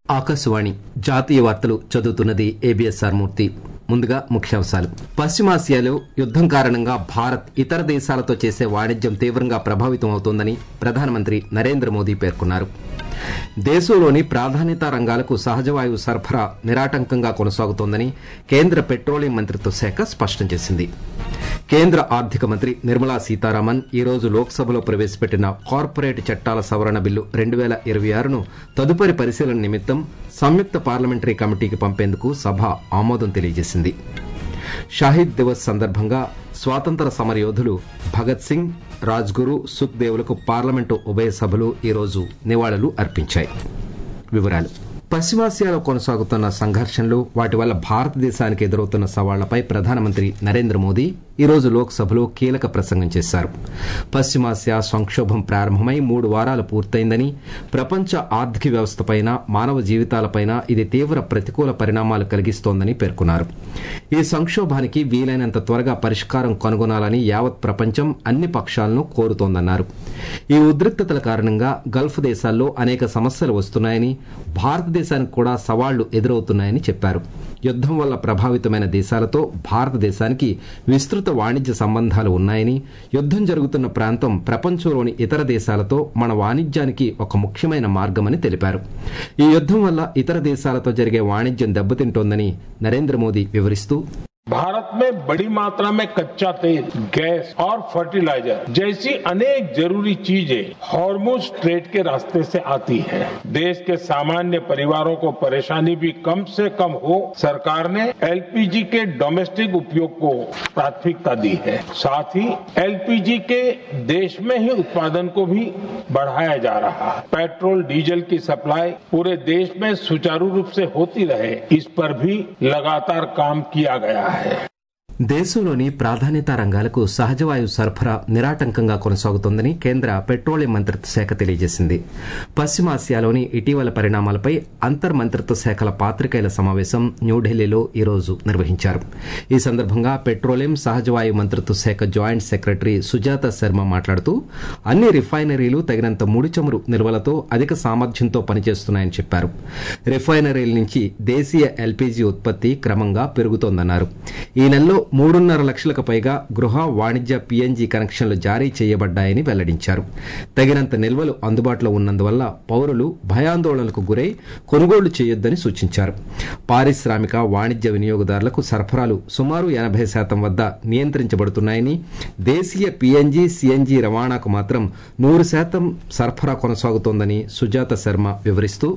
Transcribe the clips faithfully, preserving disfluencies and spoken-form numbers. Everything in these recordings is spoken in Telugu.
ఆకాశవాణి జాతీయ వార్తలు చదువుతున్నది ఏబిఎస్ఆర్ మూర్తి. ముందుగా ముఖ్యాంశాలు. పశ్చిమాసియాలో యుద్దం కారణంగా భారత్ ఇతర దేశాలతో చేసే వాణిజ్యం తీవ్రంగా ప్రభావితం అవుతోందని ప్రధానమంత్రి నరేంద్ర మోదీ పేర్కొన్నారు. దేశంలోని ప్రాధాన్యతా రంగాలకు సహజవాయువు సరఫరా నిరాటంకంగా కొనసాగుతోందని కేంద్ర పెట్రోలియం మంత్రిత్వ శాఖ స్పష్టం చేసింది. కేంద్ర ఆర్థిక మంత్రి నిర్మలా సీతారామన్ ఈ రోజు లోక్సభలో ప్రవేశపెట్టిన కార్పొరేట్ చట్టాల సవరణ బిల్లు రెండు వేల ఇరవై ఆరును తదుపరి పరిశీలన నిమిత్తం సంయుక్త పార్లమెంటరీ కమిటీకి పంపేందుకు సభ ఆమోదం తెలియజేసింది. షహీద్ దివస్ సందర్భంగా స్వాతంత్ర సమరయోధులు భగత్ సింగ్, రాజ్గురు, సుఖ్దేవ్లకు పార్లమెంటు ఉభయ సభలు ఈ రోజు నివాళులు అర్పించాయి. వివరాలు. పశ్చిమాసియాలో కొనసాగుతున్న సంఘర్షణలు, వాటి వల్ల భారతదేశానికి ఎదురవుతున్న సవాళ్లపై ప్రధానమంత్రి నరేంద్ర మోదీ ఈ రోజు లోక్సభలో కీలక ప్రసంగం చేశారు. పశ్చిమాసియా సంక్షోభం ప్రారంభమై మూడు వారాలు పూర్తయిందని, ప్రపంచ ఆర్థిక వ్యవస్థపైన, మానవ జీవితాలపైన ఇది తీవ్ర ప్రతికూల పరిణామాలు కలిగిస్తోందని పేర్కొన్నారు. ఈ సంక్షోభానికి వీలైనంత త్వరగా పరిష్కారం కనుగొనాలని యావత్ ప్రపంచం అన్ని పక్షాలను కోరుతోందన్నారు. ఈ ఉద్రిక్తతల కారణంగా గల్ఫ్ దేశాల్లో అనేక సమస్యలు వస్తున్నాయని, భారతదేశానికి కూడా సవాళ్లు ఎదురవుతున్నాయని చెప్పారు. యుద్దం వల్ల ప్రభావితమైన దేశాలతో భారతదేశానికి విస్తృత వాణిజ్య సంబంధాలు ఉన్నాయని, యుద్దం జరుగుతున్న ప్రాంతం ప్రపంచంలోని ఇతర దేశాలతో మన వాణిజ్యానికి ఒక ముఖ్యమైన మార్గమని తెలిపారు. ఈ యుద్దం వల్ల ఇతర దేశాలతో జరిగే వాణిజ్యం దెబ్బతింటోందని నరేంద్ర మోదీ వివరిస్తూ, भारत में बड़ी मात्रा में कच्चा तेल, गैस और फर्टिलाइजर जैसी अनेक जरूरी चीजें हॉर्मुज स्ट्रेट के रास्ते से आती हैं। देश के सामान्य परिवारों को परेशानी भी कम से कम हो, सरकार ने एलपीजी के डोमेस्टिक उपयोग को प्राथमिकता दी है। साथ ही एलपीजी के देश में ही उत्पादन को भी बढ़ाया जा रहा है। पेट्रोल डीजल की सप्लाई पूरे देश में सुचारू रूप से होती रहे, इस पर भी लगातार काम किया गया है. దేశంలోని ప్రాధాన్యతా రంగాలకు సహజవాయువు సరఫరా నిరాటంకంగా కొనసాగుతోందని కేంద్ర పెట్రోలియం మంత్రిత్వ శాఖ తెలియజేసింది. పశ్చిమాసియాలోని ఇటీవల పరిణామాలపై అంతర్ మంత్రిత్వ శాఖల పాత్రికేయుల సమావేశం న్యూఢిల్లీలో ఈ రోజు నిర్వహించారు. ఈ సందర్భంగా పెట్రోలియం, సహజవాయువు మంత్రిత్వ శాఖ జాయింట్ సెక్రటరీ సుజాత శర్మ మాట్లాడుతూ, అన్ని రిఫైనరీలు తగినంత ముడి చమురు నిల్వలతో అధిక సామర్థ్యంతో పనిచేస్తున్నాయని చెప్పారు. రిఫైనరీల నుంచి దేశీయ ఎల్పీజీ ఉత్పత్తి క్రమంగా పెరుగుతోందన్నారు. ఈ నెలలో మూడున్నర లక్షలకు పైగా గృహ, వాణిజ్య పీఎన్జీ కనెక్షన్లు జారీ చేయబడ్డాయని వెల్లడించారు. తగినంత నిల్వలు అందుబాటులో ఉన్నందువల్ల పౌరులు భయాందోళనలకు గురై కొనుగోళ్లు చేయొద్దని సూచించారు. పారిశ్రామిక, వాణిజ్య వినియోగదారులకు సరఫరాలు సుమారు ఎనభై శాతం వద్ద నియంత్రించబడుతున్నాయని, దేశీయ పీఎన్జీ, సీఎన్జీ రవాణాకు మాత్రం నూరు శాతం సరఫరా కొనసాగుతోందని సుజాత శర్మ వివరిస్తూ,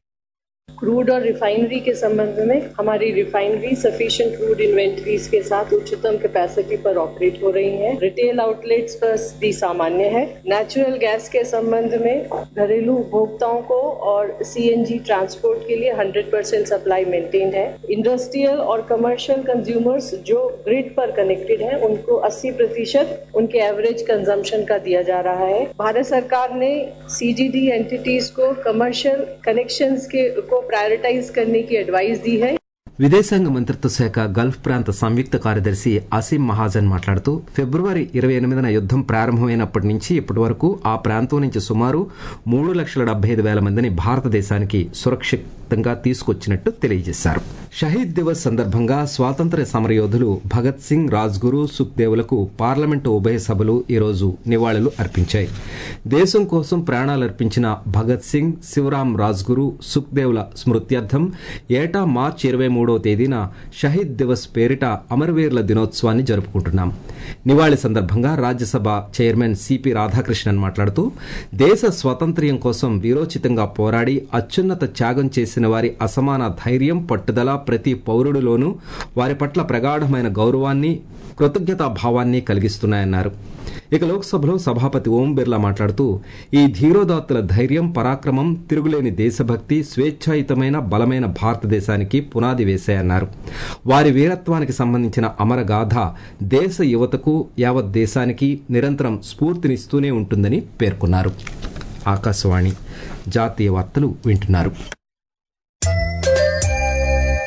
क्रूड और रिफाइनरी के संबंध में हमारी रिफाइनरी सफिशिएंट क्रूड इन्वेंटरीज के साथ उच्चतम कैपेसिटी पर ऑपरेट हो रही हैं। रिटेल आउटलेट्स पर स्थिति सामान्य है। नेचुरल गैस के संबंध में घरेलू उपभोक्ताओं को और सीएनजी ट्रांसपोर्ट के लिए हंड्रेड परसेंट सप्लाई मेंटेन है। इंडस्ट्रियल और कमर्शियल कंज्यूमर्स जो ग्रिड पर कनेक्टेड हैं, उनको अस्सी प्रतिशत उनके एवरेज कंजम्पशन का दिया जा रहा है। भारत सरकार ने सीजीडी एंटिटीज को कमर्शियल कनेक्शंस के को प्रायोरिटाइज करने की एडवाइस दी है. విదేశాంగ మంత్రిత్వ శాఖ గల్ఫ్ ప్రాంత సంయుక్త కార్యదర్శి అసీం మహాజన్ మాట్లాడుతూ, ఫిబ్రవరి ఇరవై ఎనిమిదిన యుద్దం ప్రారంభమైనప్పటి నుంచి ఇప్పటి వరకు ఆ ప్రాంతం నుంచి సుమారు మూడు లక్షల డెబ్బై ఐదు వేల మందిని భారతదేశానికి సురక్షితంగా తీసుకొచ్చినట్టు తెలియజేశారు. షహీద్ దివస్ సందర్భంగా స్వాతంత్ర్య సమరయోధులు భగత్ సింగ్, రాజ్గురు, సుఖ్దేవ్లకు పార్లమెంటు ఉభయ సభలు ఈ రోజు నివాళులు అర్పించాయి. దేశం కోసం ప్రాణాలర్పించిన భగత్ సింగ్, శివరాం రాజ్గురు, సుఖ్దేవ్ల స్మృత్యర్థం ఏటా మార్చి ఇరవై మూడో తేదీన షహీద్ దివస్ పేరిట అమరవీరుల దినోత్సవాన్ని జరుపుకుంటున్నాం. నివాళి సందర్భంగా రాజ్యసభ చైర్మన్ సిపి రాధాకృష్ణన్ మాట్లాడుతూ, దేశ స్వాతంత్ర్యం కోసం వీరోచితంగా పోరాడి అత్యున్నత త్యాగం చేసిన వారి అసమాన ధైర్యం, పట్టుదల ప్రతి పౌరుడిలోనూ వారి పట్ల ప్రగాఢమైన గౌరవాన్ని, కృతజ్ఞతాభావాన్ని కలిగిస్తున్నాయన్నారు. ఇక లోక్సభలో సభాపతి ఓం బిర్లా మాట్లాడుతూ, ఈ ధీరోదాత్తుల ధైర్యం, పరాక్రమం, తిరుగులేని దేశభక్తి, స్వేచ్ఛాయుతమైన బలమైన భారతదేశానికి పునాది వేశాయన్నారు. వారి వీరత్వానికి సంబంధించిన అమరగాథ దేశ యువతకు, యావత్ దేశానికి నిరంతరం స్ఫూర్తినిస్తూనే ఉంటుందని పేర్కొన్నారు. ఆకాశవాణి జాతీయ వార్తలు వింటున్నారు.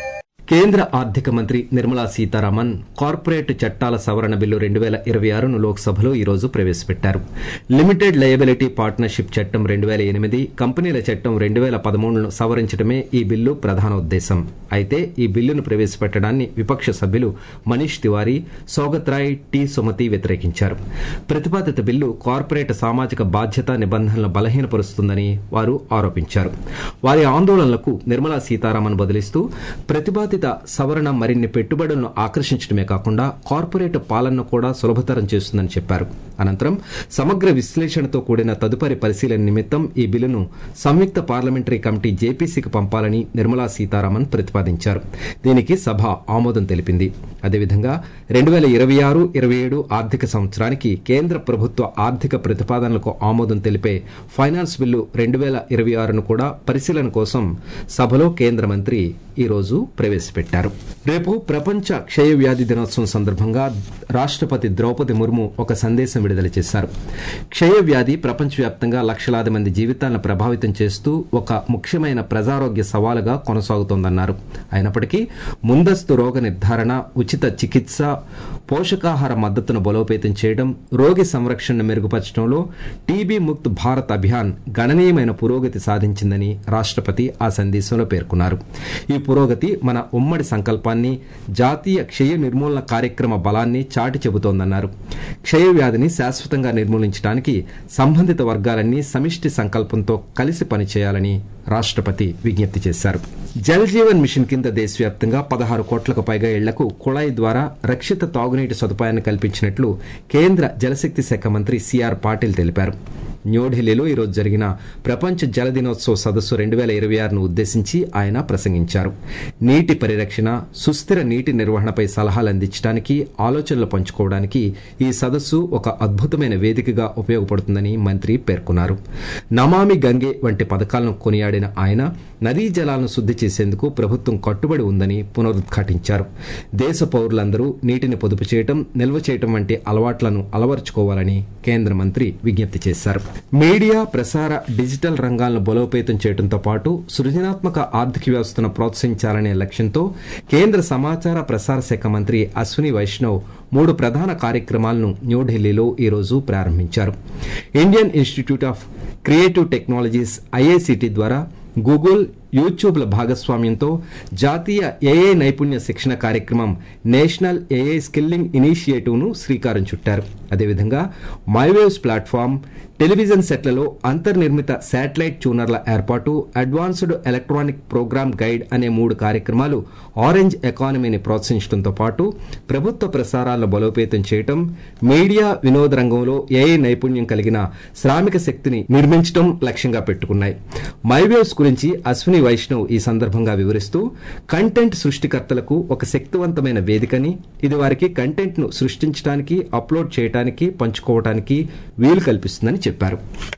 కేంద్ర ఆర్థిక మంత్రి నిర్మలా సీతారామన్ కార్పొరేట్ చట్టాల సవరణ బిల్లు రెండు వేల ఇరవై ఆరును లోక్సభలో ఈ రోజు ప్రవేశపెట్టారు. లిమిటెడ్ లయబిలిటీ పార్ట్నర్షిప్ చట్టం రెండు వేల ఎనిమిది, కంపెనీల చట్టం రెండు వేల పదమూడును సవరించడమే ఈ బిల్లు ప్రధాన ఉద్దేశం. అయితే ఈ బిల్లును ప్రవేశపెట్టడాన్ని విపక్ష సభ్యులు మనీష్ తివారీ, సౌగత్ రాయ్, టి సుమతి వ్యతిరేకించారు. ప్రతిపాదిత బిల్లు కార్పొరేట్ సామాజిక బాధ్యత నిబంధనలను బలహీనపరుస్తుందని వారు ఆరోపించారు. వారి ఆందోళనలకు నిర్మలా సీతారామన్ బదులిస్తూ ప్రతిపాదిత సవరణ మరిన్ని పెట్టుబడులను ఆకర్షించడమే కాకుండా కార్పొరేట్ పాలనను కూడా సులభతరం చేస్తుందని చెప్పారు. అనంతరం సమగ్ర విశ్లేషణతో కూడిన తదుపరి పరిశీలన నిమిత్తం ఈ బిల్లును సంయుక్త పార్లమెంటరీ కమిటీ జేపీసీకి పంపాలని నిర్మలా సీతారామన్ ప్రతిపాదించారు. దీనికి సభ ఆమోదం తెలిపింది. అదేవిధంగా రెండు వేల ఇరవై ఆరు ఇరవై ఏడు ఆర్థిక సంవత్సరానికి కేంద్ర ప్రభుత్వ ఆర్థిక ప్రతిపాదనలకు ఆమోదం తెలిపే ఫైనాన్స్ బిల్లు రెండు వేల ఇరవై ఆరును కూడా పరిశీలన కోసం సభలో కేంద్ర మంత్రి ఈ రోజు ప్రవేశపెట్టారు. రేపు ప్రపంచ క్షయ వ్యాధి దినోత్సవం సందర్భంగా రాష్టపతి ద్రౌపది ముర్ము ఒక సందేశం విడుదల చేశారు. క్షయ వ్యాధి ప్రపంచవ్యాప్తంగా లక్షలాది మంది జీవితాలను ప్రభావితం చేస్తూ ఒక ముఖ్యమైన ప్రజారోగ్య సవాలుగా కొనసాగుతోందన్నారు. అయినప్పటికీ ముందస్తు రోగ నిర్ధారణ, ఉచిత చికిత్స, పోషకాహార మద్దతును బలోపేతం చేయడం, రోగి సంరక్షణను మెరుగుపరచడంలో టీబీ ముక్త్ భారత్ అభియాన్ గణనీయమైన పురోగతి సాధించిందని రాష్టపతి ఆ సందేశంలో పేర్కొన్నారు. ఈ పురోగతి మన ఉమ్మడి సంకల్పాన్ని, జాతీయ క్షయ నిర్మూలన కార్యక్రమ బలాన్ని చాటి చెబుతోందన్నారు. క్షయ వ్యాధిని శాశ్వతంగా నిర్మూలించడానికి సంబంధిత వర్గాలన్నీ సమిష్టి సంకల్పంతో కలిసి పనిచేయాలని రాష్టపతి విజ్ఞప్తి చేశారు. జల్ జీవన్ మిషన్ కింద దేశవ్యాప్తంగా పదహారు కోట్లకు పైగా ఇళ్లకు కుళాయి ద్వారా రక్షిత తాగునీటి సదుపాయాన్ని కల్పించినట్లు కేంద్ర జలశక్తి శాఖ మంత్రి సిఆర్ పాటిల్ తెలిపారు. న్యూఢిల్లీలో ఈరోజు జరిగిన ప్రపంచ జల దినోత్సవ సదస్సు రెండు వేల ఇరవై ఆరును ఉద్దేశించి ఆయన ప్రసంగించారు. నీటి పరిరక్షణ, సుస్థిర నీటి నిర్వహణపై సలహాలు అందించడానికి, ఆలోచనలు పంచుకోవడానికి ఈ సదస్సు ఒక అద్భుతమైన వేదికగా ఉపయోగపడుతుందని మంత్రి పేర్కొన్నారు. నమామి గంగే వంటి పథకాలను కొనియాడిన ఆయన నదీ జలాలను శుద్ది చేసేందుకు ప్రభుత్వం కట్టుబడి ఉందని పునరుద్ఘాటించారు. దేశ పౌరులందరూ నీటిని పొదుపు చేయడం, నిల్వ చేయడం వంటి అలవాట్లను అలవర్చుకోవాలని కేంద్ర మంత్రి విజ్ఞప్తి చేశారు. మీడియా, ప్రసార, డిజిటల్ రంగాలను బలోపేతం చేయడంతో పాటు సృజనాత్మక ఆర్థిక వ్యవస్థను ప్రోత్సహించాలనే లక్ష్యంతో కేంద్ర సమాచార ప్రసార శాఖ మంత్రి అశ్విని వైష్ణవ్ మూడు ప్రధాన కార్యక్రమాలను న్యూఢిల్లీలో ఈరోజు ప్రారంభించారు. Indian Institute of Creative Technologies IICT ద్వారా గూగుల్, యూట్యూబ్ల భాగస్వామ్యంతో జాతీయ ఏఐ నైపుణ్య శిక్షణ కార్యక్రమం నేషనల్ ఏఐ స్కిల్లింగ్ ఇనిషియేటివ్ ను శ్రీకారం చుట్టారు. అదేవిధంగా మైవేవ్స్ ప్లాట్ఫామ్, టెలివిజన్ సెట్లలో అంతర్నిర్మిత శాటిలైట్ ట్యూనర్ల ఏర్పాటు, అడ్వాన్స్డ్ ఎలక్ట్రానిక్ ప్రోగ్రామ్ గైడ్ అనే మూడు కార్యక్రమాలు ఆరెంజ్ ఎకానమీని ప్రోత్సహించడంతో పాటు ప్రభుత్వ ప్రసారాలను బలోపేతం చేయడం, మీడియా వినోద రంగంలో ఏఐ నైపుణ్యం కలిగిన శ్రామిక శక్తిని నిర్మించడం లక్ష్యంగా పెట్టుకున్నాయి. మైవేవ్స్ గురించి అశ్విని వైష్ణవ్ ఈ సందర్భంగా వివరిస్తూ, కంటెంట్ సృష్టికర్తలకు ఒక శక్తివంతమైన వేదికని, ఇది వారికి కంటెంట్ ను సృష్టించడానికి, అప్లోడ్ చేయడానికి, పంచుకోవడానికి వీలు కల్పిస్తుందని చెప్పారు.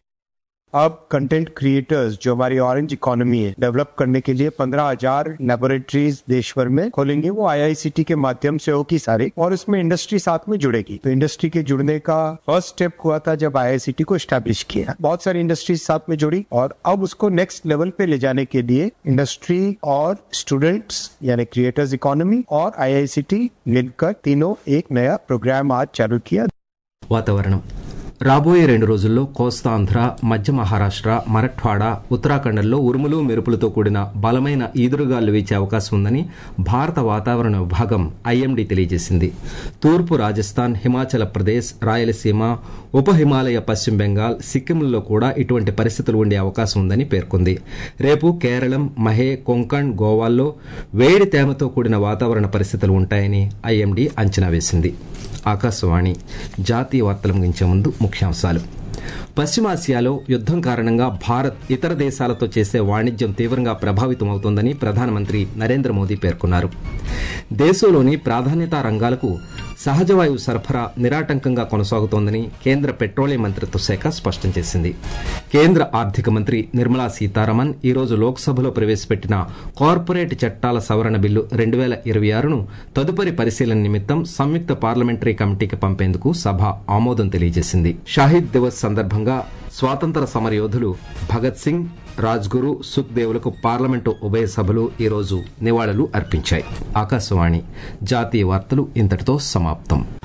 अब कंटेंट क्रिएटर्स जो हमारी ऑरेंज इकोनॉमी है डेवलप करने के लिए पंद्रह हजार लेबोरेटरीज देश भर में खोलेंगे. वो आईआईसीटी के माध्यम से होगी सारे, और उसमें इंडस्ट्री साथ में जुड़ेगी. तो इंडस्ट्री के जुड़ने का फर्स्ट स्टेप हुआ था जब आईआईसीटी को एस्टैब्लिश किया. बहुत सारी इंडस्ट्रीज साथ में जुड़ी और अब उसको नेक्स्ट लेवल पे ले जाने के लिए इंडस्ट्री और स्टूडेंट्स यानी क्रिएटर्स इकोनॉमी और आईआईसीटी मिलकर तीनों एक नया प्रोग्राम आज चालू किया. వాతావరణం రాబోయే రెండు రోజుల్లో కోస్తాంధ్ర, మధ్య మహారాష్ట్ర, మరఠ్వాడా, ఉత్తరాఖండ్లో ఉరుములు మెరుపులతో కూడిన బలమైన ఈదురుగాలు వీచే అవకాశం ఉందని భారత వాతావరణ విభాగం ఐఎండీ తెలియజేసింది. తూర్పు రాజస్థాన్, హిమాచల్ ప్రదేశ్, రాయలసీమ, ఉప హిమాలయ, పశ్చిమ బెంగాల్, సిక్కింలలో కూడా ఇటువంటి పరిస్థితులు ఉండే అవకాశం ఉందని పేర్కొంది. రేపు కేరళం, మహే, కొంకణ్, గోవాల్లో వేడి తేమతో కూడిన వాతావరణ పరిస్థితులు ఉంటాయని ఐఎండీ అంచనా వేసింది. ఆకాశవాణి జాతీయ వార్తలు ముగించే ముందు ముఖ్యాంశాలు. పశ్చిమాసియాలో యుద్దం కారణంగా భారత్ ఇతర దేశాలతో చేసే వాణిజ్యం తీవ్రంగా ప్రభావితమవుతోందని ప్రధానమంత్రి నరేంద్ర మోదీ పేర్కొన్నారు. దేశంలోని ప్రాధాన్యతా రంగాలకు సహజవాయువు సరఫరా నిరాటంకంగా కొనసాగుతోందని కేంద్ర పెట్రోలియం మంత్రిత్వ శాఖ స్పష్టం చేసింది. కేంద్ర ఆర్థిక మంత్రి నిర్మలా సీతారామన్ ఈరోజు లోక్సభలో ప్రవేశపెట్టిన కార్పొరేట్ చట్టాల సవరణ బిల్లు రెండు వేల ఇరవై ఆరును తదుపరి పరిశీలన నిమిత్తం సంయుక్త పార్లమెంటరీ కమిటీకి పంపేందుకు సభ ఆమోదం తెలియజేసింది. షాహిద్ దివస్ సందర్భంగా స్వాతంత్ర సమరయోధులు భగత్ సింగ్, రాజ్గురు సుఖ్దేవులకు పార్లమెంటు ఉభయ సభలు ఈరోజు నివాళులు అర్పించాయి. ఆకాశవాణి జాతీయ వార్తలు ఇంతటితో సమాప్తం.